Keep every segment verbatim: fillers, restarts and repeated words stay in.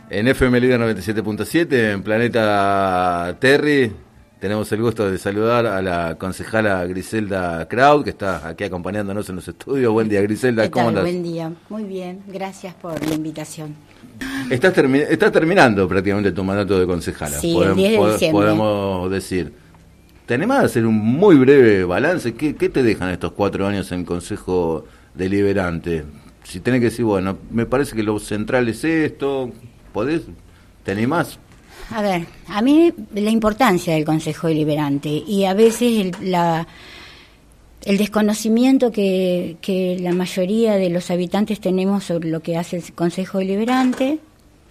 En F M Líder noventa y siete punto siete, en Planeta Terry, tenemos el gusto de saludar a la concejala Griselda Kraut, que está aquí acompañándonos en los estudios. Buen día, Griselda. ¿Qué tal? ¿Cómo andás? Buen día. Muy bien. Gracias por la invitación. Estás, termi- estás terminando prácticamente tu mandato de concejala. Sí, Podem- el diez de pod- diciembre. Podemos decir. ¿Te animás a hacer un muy breve balance? ¿Qué, qué te dejan estos cuatro años en Consejo Deliberante? Si tenés que decir, bueno, me parece que lo central es esto, ¿podés? ¿Te animás? A ver, a mí la importancia del Consejo Deliberante y a veces el, la, el desconocimiento que, que la mayoría de los habitantes tenemos sobre lo que hace el Consejo Deliberante,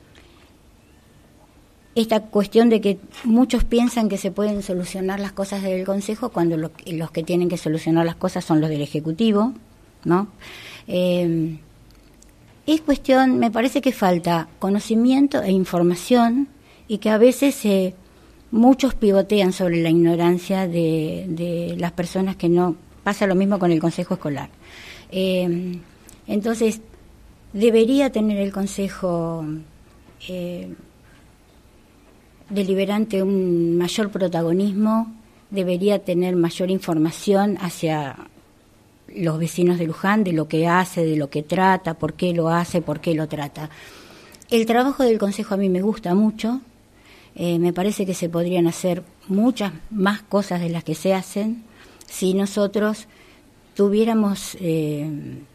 esta cuestión de que muchos piensan que se pueden solucionar las cosas del Consejo cuando lo, los que tienen que solucionar las cosas son los del Ejecutivo, ¿no? Eh, es cuestión, me parece que falta conocimiento e información y que a veces eh, muchos pivotean sobre la ignorancia de, de las personas que no... Pasa lo mismo con el Consejo Escolar. Eh, entonces, debería tener el Consejo eh, Deliberante un mayor protagonismo, debería tener mayor información hacia los vecinos de Luján, de lo que hace, de lo que trata, por qué lo hace, por qué lo trata. El trabajo del Consejo a mí me gusta mucho, eh, me parece que se podrían hacer muchas más cosas de las que se hacen si nosotros tuviéramos eh,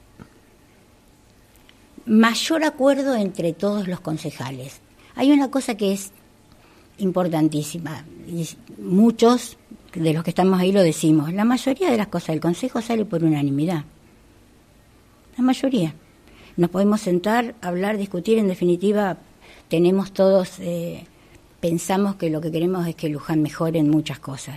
mayor acuerdo entre todos los concejales. Hay una cosa que es importantísima, y muchos de los que estamos ahí lo decimos, la mayoría de las cosas del Consejo sale por unanimidad, la mayoría. Nos podemos sentar, hablar, discutir, en definitiva tenemos todos, eh, pensamos que lo que queremos es que Luján mejore en muchas cosas.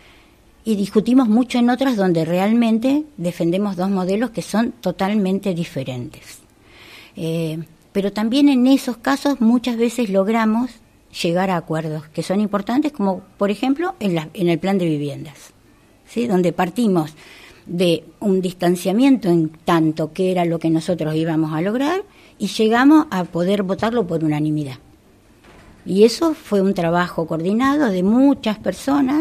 Y discutimos mucho en otras donde realmente defendemos dos modelos que son totalmente diferentes. Eh, pero también en esos casos muchas veces logramos llegar a acuerdos que son importantes, como por ejemplo en, la, en el plan de viviendas, ¿sí? Donde partimos de un distanciamiento en tanto que era lo que nosotros íbamos a lograr y llegamos a poder votarlo por unanimidad. Y eso fue un trabajo coordinado de muchas personas,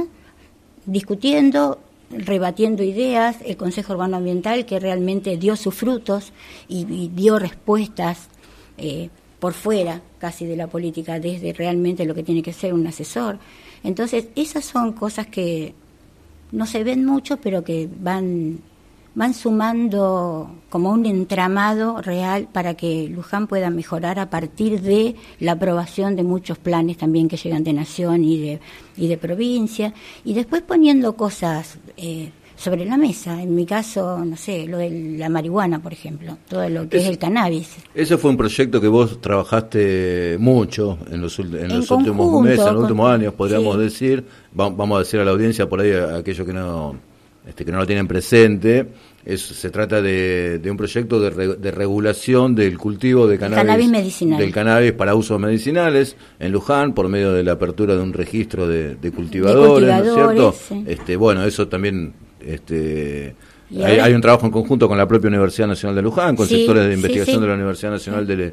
discutiendo, rebatiendo ideas, el Consejo Urbano Ambiental que realmente dio sus frutos y, y dio respuestas eh, por fuera casi de la política, desde realmente lo que tiene que ser un asesor. Entonces, esas son cosas que no se ven mucho, pero que van, van sumando como un entramado real para que Luján pueda mejorar a partir de la aprobación de muchos planes también que llegan de nación y de, y de provincia, y después poniendo cosas eh, sobre la mesa. En mi caso, no sé, lo de la marihuana, por ejemplo, todo lo que es, es el cannabis. Ese fue un proyecto que vos trabajaste mucho en los, en en los conjunto, últimos meses, en los últimos con, años, podríamos sí. decir. Va, vamos a decir a la audiencia por ahí, a aquellos que no este, que no lo tienen presente. Es, se trata de, de un proyecto de, re, de regulación del cultivo de cannabis, cannabis medicinal. del cannabis para usos medicinales en Luján, por medio de la apertura de un registro de, de cultivadores, de cultivadores, ¿no es cierto? Sí. Este, bueno, eso también... Este, hay, hay un trabajo en conjunto con la propia Universidad Nacional de Luján, con sí, sectores de investigación sí, sí. de la Universidad Nacional de,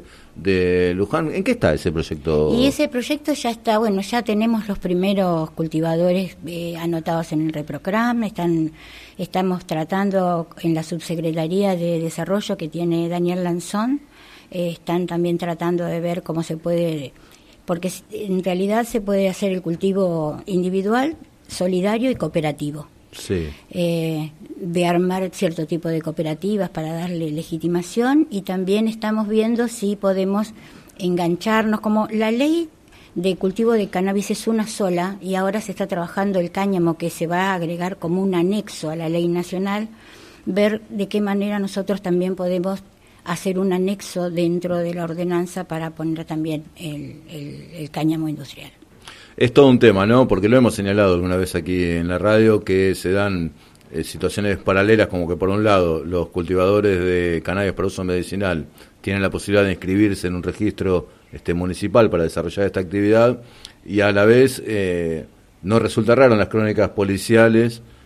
de Luján. ¿En qué está ese proyecto? Y ese proyecto ya está, bueno, ya tenemos los primeros cultivadores eh, anotados en el ReproCram, están, estamos tratando en la Subsecretaría de Desarrollo que tiene Daniel Lanzón, eh, están también tratando de ver cómo se puede, porque en realidad se puede hacer el cultivo individual, solidario y cooperativo. Sí. Eh, de armar cierto tipo de cooperativas para darle legitimación, y también estamos viendo si podemos engancharnos, como la ley de cultivo de cannabis es una sola y ahora se está trabajando el cáñamo que se va a agregar como un anexo a la ley nacional, ver de qué manera nosotros también podemos hacer un anexo dentro de la ordenanza para poner también el, el, el cáñamo industrial. Es todo un tema, ¿no? Porque lo hemos señalado alguna vez aquí en la radio, que se dan eh, situaciones paralelas, como que por un lado los cultivadores de cannabis para uso medicinal tienen la posibilidad de inscribirse en un registro este, municipal para desarrollar esta actividad, y a la vez eh, no resulta raro en las crónicas policiales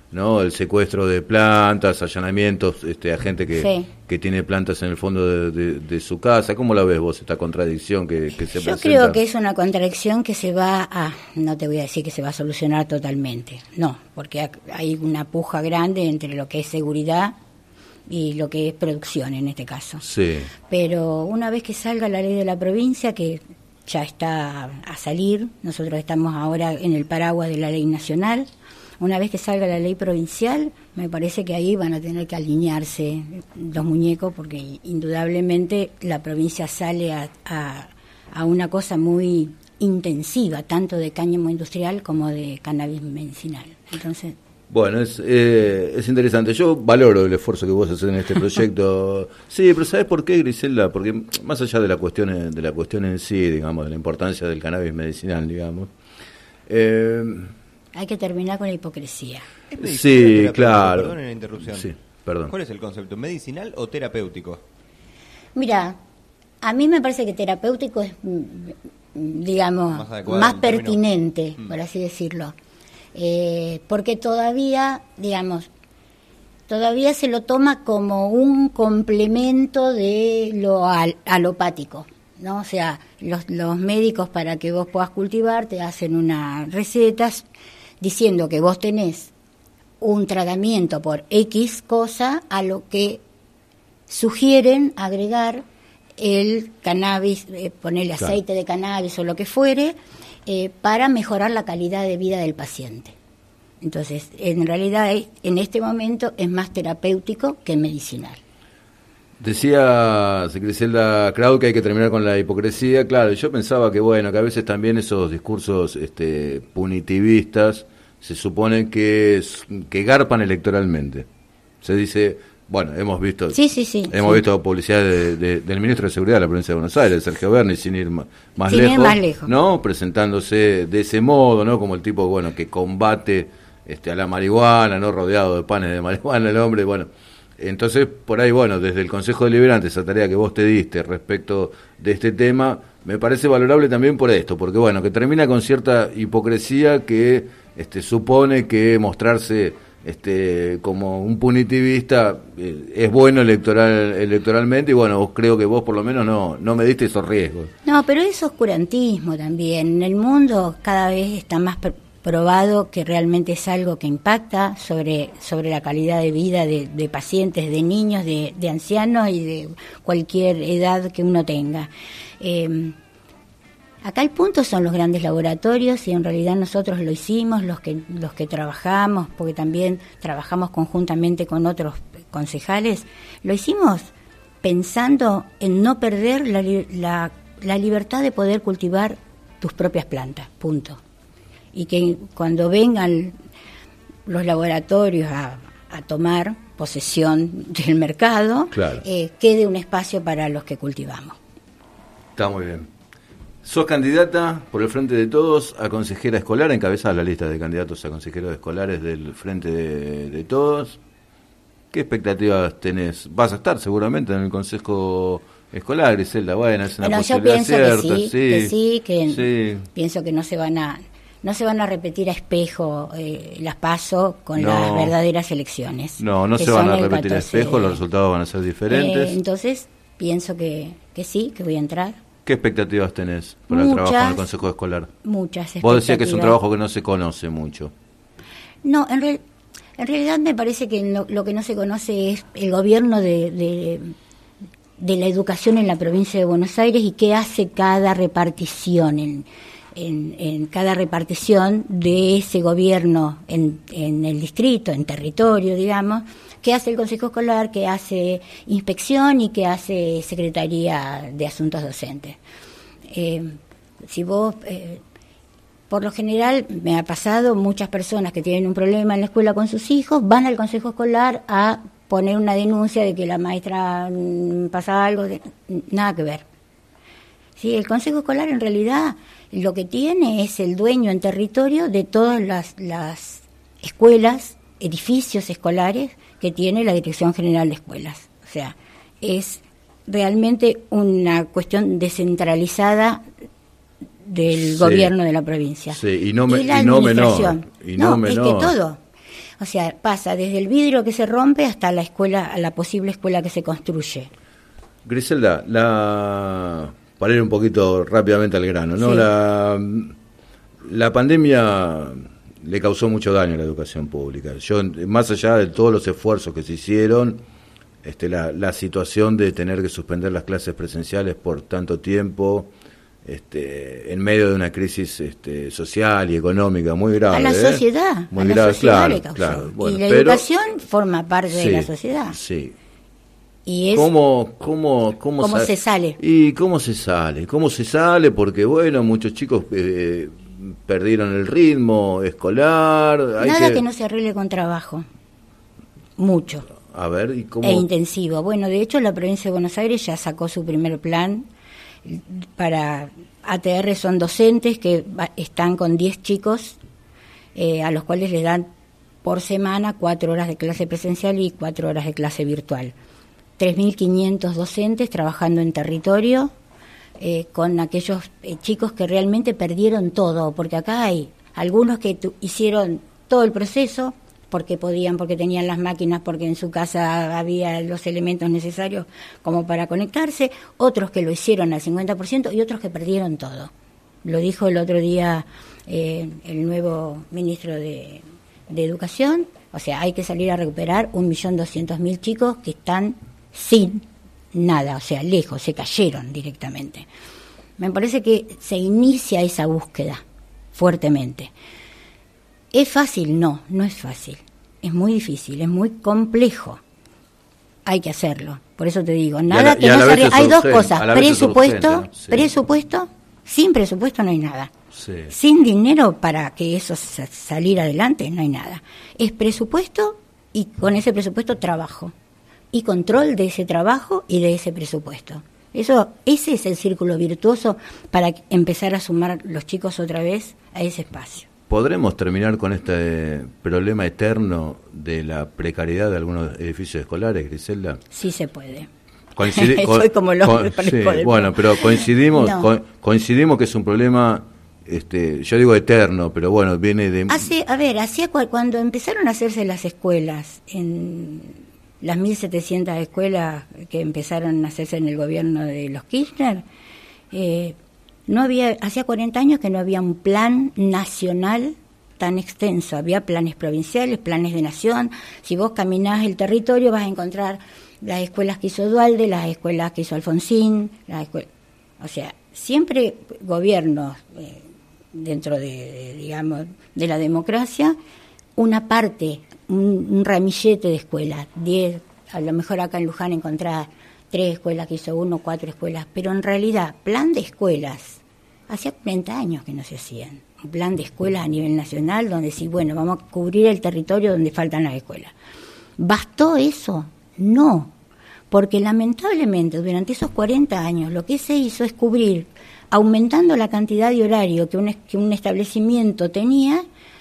¿no? El secuestro de plantas, allanamientos este, a gente que, sí. que tiene plantas en el fondo de, de, de su casa. ¿Cómo la ves vos, esta contradicción que, que se Yo presenta? creo que es una contradicción que se va a, no te voy a decir que se va a solucionar totalmente, no, porque hay una puja grande entre lo que es seguridad y lo que es producción en este caso. Sí. Pero una vez que salga la ley de la provincia, que ya está a salir, nosotros estamos ahora en el paraguas de la ley nacional. Una vez que salga la ley provincial, me parece que ahí van a tener que alinearse los muñecos, porque indudablemente la provincia sale a, a, a una cosa muy intensiva, tanto de cáñamo industrial como de cannabis medicinal. Entonces, bueno, es eh, es interesante. Yo valoro el esfuerzo que vos haces en este proyecto. Sí, pero ¿sabés por qué, Griselda? Porque más allá de la cuestión de la cuestión en sí, digamos, de la importancia del cannabis medicinal, digamos. Eh, Hay que terminar con la hipocresía. Sí, claro. Perdón en la interrupción. Sí, perdón. ¿Cuál es el concepto? ¿Medicinal o terapéutico? Mira, a mí me parece que terapéutico es, digamos, más, adecuado, más pertinente, término. por así decirlo. Eh, porque todavía, digamos, todavía se lo toma como un complemento de lo al, alopático, ¿no? O sea, los, los médicos, para que vos puedas cultivar, te hacen unas recetas diciendo que vos tenés un tratamiento por X cosa, a lo que sugieren agregar el cannabis, eh, ponerle claro. aceite de cannabis o lo que fuere, eh, para mejorar la calidad de vida del paciente. Entonces, en realidad, en este momento es más terapéutico que medicinal. Decía Griselda Kraut que hay que terminar con la hipocresía. Claro, yo pensaba que, bueno, que a veces también esos discursos este, punitivistas se supone que, que garpan electoralmente. Se dice, bueno, hemos visto sí, sí, sí, hemos sí. visto publicidad de, de, del ministro de Seguridad de la provincia de Buenos Aires, Sergio Berni, sin ir más, más, sin lejos, ir más lejos, ¿no? Presentándose de ese modo, ¿no? Como el tipo, bueno, que combate este, a la marihuana, ¿no? Rodeado de panes de marihuana, el hombre, bueno. Entonces, por ahí, bueno, desde el Consejo Deliberante, esa tarea que vos te diste respecto de este tema, me parece valorable también por esto, porque, bueno, que termina con cierta hipocresía que este, supone que mostrarse este, como un punitivista eh, es bueno electoral electoralmente, y, bueno, vos creo que vos por lo menos no, no me diste esos riesgos. No, pero es oscurantismo también. En el mundo cada vez está más probado que realmente es algo que impacta sobre sobre la calidad de vida de, de pacientes, de niños, de, de ancianos y de cualquier edad que uno tenga. Eh, acá el punto son los grandes laboratorios, y en realidad nosotros lo hicimos, los que los que trabajamos, porque también trabajamos conjuntamente con otros concejales, lo hicimos pensando en no perder la, la, la libertad de poder cultivar tus propias plantas, punto. Y que cuando vengan los laboratorios a, a tomar posesión del mercado, claro. eh, quede un espacio para los que cultivamos. Está muy bien. Sos candidata por el Frente de Todos a consejera escolar, encabezás la lista de candidatos a consejeros escolares del Frente de, de Todos. ¿Qué expectativas tenés? Vas a estar seguramente en el Consejo Escolar, Griselda. Bueno, es una bueno, yo posibilidad pienso cierta, que sí, sí, que sí, que sí. Pienso que no se van a... No se van a repetir a espejo eh, las PASO con no, las verdaderas elecciones. No, no se van a repetir a espejo, los resultados van a ser diferentes. Eh, entonces, pienso que, que sí, que voy a entrar. ¿Qué expectativas tenés para el trabajo en el Consejo Escolar? Muchas expectativas. Vos decías que es un trabajo que no se conoce mucho. No, en, re, en realidad me parece que no, lo que no se conoce es el gobierno de, de, de la educación en la provincia de Buenos Aires y qué hace cada repartición en... En, en cada repartición de ese gobierno en, en el distrito, en territorio, digamos, qué hace el Consejo Escolar, qué hace inspección y qué hace Secretaría de Asuntos Docentes. Eh, si vos, eh, por lo general, me ha pasado, muchas personas que tienen un problema en la escuela con sus hijos van al Consejo Escolar a poner una denuncia de que la maestra mmm, pasa algo, de, nada que ver. Sí, el Consejo Escolar en realidad lo que tiene es el dueño en territorio de todas las, las escuelas, edificios escolares que tiene la Dirección General de Escuelas. O sea, es realmente una cuestión descentralizada del sí. gobierno de la provincia. Sí, y no, me, y la y no administración. menor. Y no, no menor. es que todo. O sea, pasa desde el vidrio que se rompe hasta la escuela, a la posible escuela que se construye. Griselda, la para ir un poquito rápidamente al grano, ¿no? Sí. La, la pandemia le causó mucho daño a la educación pública. Yo, más allá de todos los esfuerzos que se hicieron, este, la, la situación de tener que suspender las clases presenciales por tanto tiempo, este, en medio de una crisis este, social y económica muy grave. A la ¿eh? sociedad, muy a la grave, sociedad claro, le causó. claro. Bueno, y la pero, educación forma parte sí, de la sociedad. Sí. Y es ¿Cómo, cómo, cómo, ¿Cómo sa- se sale? ¿Y cómo se sale? ¿Cómo se sale? Porque, bueno, muchos chicos eh, perdieron el ritmo escolar. Hay nada que... que no se arregle con trabajo. Mucho. A ver, ¿y cómo? E intensivo. Bueno, de hecho, la provincia de Buenos Aires ya sacó su primer plan para A T R. Son docentes que va- están con diez chicos, eh, a los cuales les dan por semana cuatro horas de clase presencial y cuatro horas de clase virtual. tres mil quinientos docentes trabajando en territorio eh, con aquellos eh, chicos que realmente perdieron todo, porque acá hay algunos que tu- hicieron todo el proceso porque podían, porque tenían las máquinas, porque en su casa había los elementos necesarios como para conectarse, otros que lo hicieron al cincuenta por ciento y otros que perdieron todo. Lo dijo el otro día eh, el nuevo ministro de, de Educación, o sea, hay que salir a recuperar un millón doscientos mil chicos que están sin nada, o sea, lejos, se cayeron directamente. Me parece que se inicia esa búsqueda fuertemente. ¿Es fácil? No, no es fácil. Es muy difícil, es muy complejo. Hay que hacerlo. Por eso te digo, nada la- que y a no la se vez arregle. es Hay dos urgente, cosas, a la vez es presupuesto, urgente, ¿no? Sí. presupuesto, sin presupuesto no hay nada. Sí. Sin dinero para que eso sa- salir adelante no hay nada. Es presupuesto y con ese presupuesto trabajo. Y control de ese trabajo y de ese presupuesto. Eso, ese es el círculo virtuoso para empezar a sumar los chicos otra vez a ese espacio. ¿Podremos terminar con este problema eterno de la precariedad de algunos edificios escolares, Griselda? Sí se puede. Coincide- Soy como el hombre para el sí, poder. bueno, pero coincidimos No. co- coincidimos que es un problema, este, yo digo eterno, pero bueno, viene de... Hace, a ver, hacía cua- cuando empezaron a hacerse las escuelas, en las mil setecientas escuelas que empezaron a hacerse en el gobierno de los Kirchner, eh, no había, hacía cuarenta años que no había un plan nacional tan extenso. Había planes provinciales, planes de nación. Si vos caminás el territorio vas a encontrar las escuelas que hizo Dualde, las escuelas que hizo Alfonsín, las escuelas, o sea, siempre gobiernos eh, dentro de, de, digamos, de la democracia, una parte, un, un ramillete de escuelas, diez, a lo mejor acá en Luján encontrás tres escuelas que hizo uno, cuatro escuelas, pero en realidad, plan de escuelas, hacía cuarenta años que no se hacían, un plan de escuelas a nivel nacional, donde sí, bueno, vamos a cubrir el territorio donde faltan las escuelas. ¿Bastó eso? No, porque lamentablemente durante esos cuarenta años lo que se hizo es cubrir, aumentando la cantidad de horario que un, que un establecimiento tenía.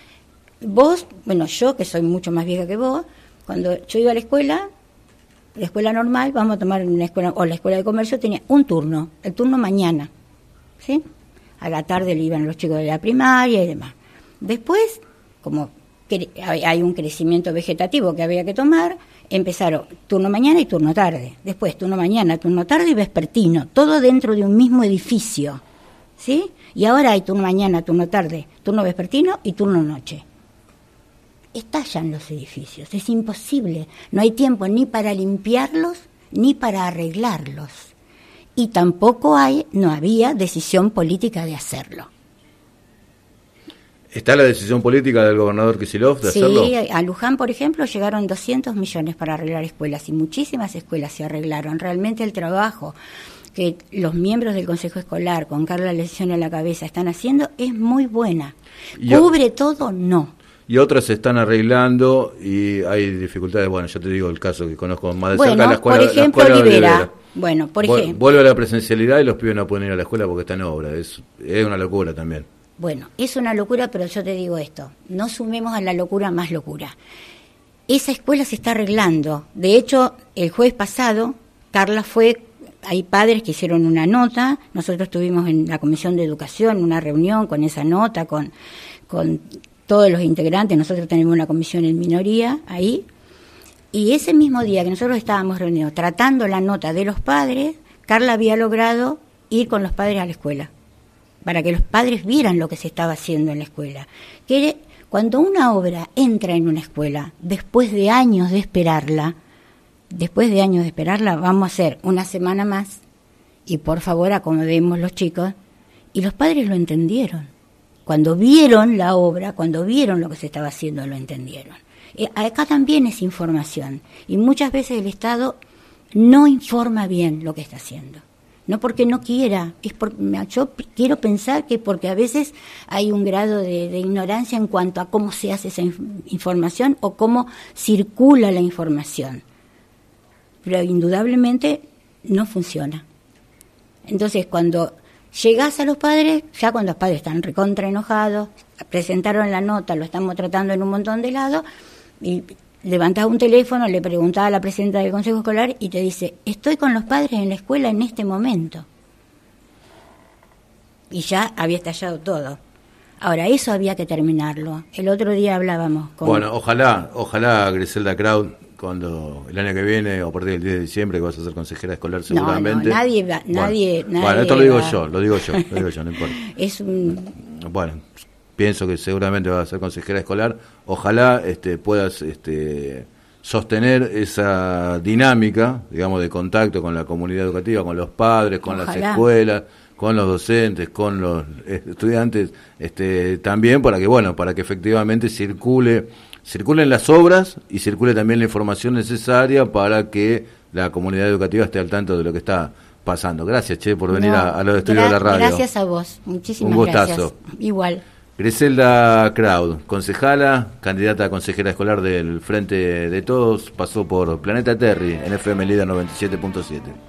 Vos, bueno, yo que soy mucho más vieja que vos, cuando yo iba a la escuela, la escuela normal, vamos a tomar una escuela, o la escuela de comercio tenía un turno, el turno mañana, ¿sí? A la tarde le iban los chicos de la primaria y demás. Después, como cre- hay hay un crecimiento vegetativo que había que tomar, empezaron turno mañana y turno tarde. Después turno mañana, turno tarde y vespertino, todo dentro de un mismo edificio, ¿sí? Y ahora hay turno mañana, turno tarde, turno vespertino y turno noche. Estallan los edificios, es imposible, no hay tiempo ni para limpiarlos ni para arreglarlos. Y tampoco hay, no había decisión política de hacerlo. ¿Está la decisión política del gobernador Kicillof de Sí, hacerlo? a Luján, por ejemplo, llegaron doscientos millones para arreglar escuelas y muchísimas escuelas se arreglaron. Realmente el trabajo que los miembros del Consejo Escolar, con Carla Lesión a la cabeza, están haciendo es muy buena. Y a- ¿Cubre todo? No. Y otras se están arreglando y hay dificultades. Bueno, yo te digo el caso que conozco más de Bueno, cerca, la escuela, por ejemplo, la escuela de Olivera. Olivera. Bueno, por Vu- ejemplo. Vuelve a la presencialidad y los pibes no pueden ir a la escuela porque está en obra. Es, es una locura también. Bueno, es una locura, pero yo te digo esto, no sumemos a la locura más locura. Esa escuela se está arreglando. De hecho, el jueves pasado, Carla fue, hay padres que hicieron una nota, nosotros tuvimos en la Comisión de Educación una reunión con esa nota, con, con todos los integrantes, nosotros tenemos una comisión en minoría ahí, y ese mismo día que nosotros estábamos reunidos tratando la nota de los padres, Carla había logrado ir con los padres a la escuela, para que los padres vieran lo que se estaba haciendo en la escuela. Que cuando una obra entra en una escuela, después de años de esperarla, después de años de esperarla, vamos a hacer una semana más, y por favor acomodemos los chicos, y los padres lo entendieron. Cuando vieron la obra, cuando vieron lo que se estaba haciendo, lo entendieron. Eh, acá también es información, y muchas veces el Estado no informa bien lo que está haciendo. No porque no quiera, es por, yo quiero pensar que porque a veces hay un grado de, de ignorancia en cuanto a cómo se hace esa inf- información o cómo circula la información. Pero indudablemente no funciona. Entonces, cuando llegás a los padres, ya cuando los padres están recontra enojados, presentaron la nota, lo estamos tratando en un montón de lados, y levantás un teléfono, le preguntás a la presidenta del Consejo Escolar y te dice, estoy con los padres en la escuela en este momento. Y ya había estallado todo. Ahora, eso había que terminarlo. El otro día hablábamos con... Bueno, ojalá, ojalá Griselda Kraut, cuando el año que viene, o a partir del diez de diciembre, que vas a ser consejera escolar seguramente... No, no, nadie va... Bueno, nadie, nadie bueno, esto lo digo va... yo, lo digo yo, lo digo yo, no importa. Es un... Bueno, pienso que seguramente vas a ser consejera escolar. Ojalá este, puedas este, sostener esa dinámica, digamos, de contacto con la comunidad educativa, con los padres, con Ojalá. las escuelas, con los docentes, con los estudiantes, este, también para que, bueno, para que efectivamente circule, circulen las obras y circule también la información necesaria para que la comunidad educativa esté al tanto de lo que está pasando. Gracias, Che, por venir No, a, a los estudios gra- de la radio. Gracias a vos, muchísimas Un gustazo. gracias. Igual. Griselda Kraut, concejala, candidata a consejera escolar del Frente de Todos, pasó por Planeta Terry en F M Líder noventa y siete punto siete.